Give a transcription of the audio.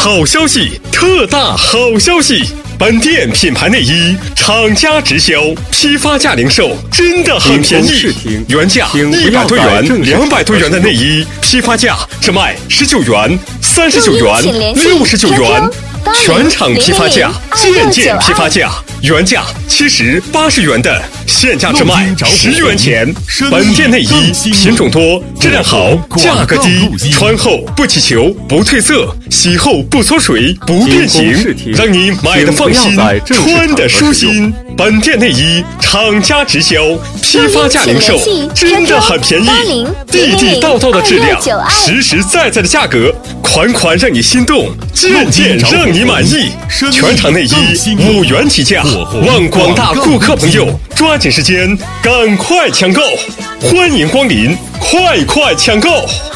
好消息，特大好消息！本店品牌内衣厂家直销，批发价零售真的很便宜，原价100多元、200多元的内衣，批发价只卖19元、39元、69元，全场批发价、件批发价，原价70、80元的，现价只卖10元钱。本店内衣品种多，质量好，价格低，穿后不起球、不褪色，洗后不缩水、不变形，让你买的放心，穿的舒心。本店内衣厂家直销，批发价零售真的很便宜，地地道道的质量，实实在在的价格，款款让你心动，件件让你满意。全场内衣5元起价，望广大顾客朋友抓紧时间，赶快抢购！欢迎光临，快抢购！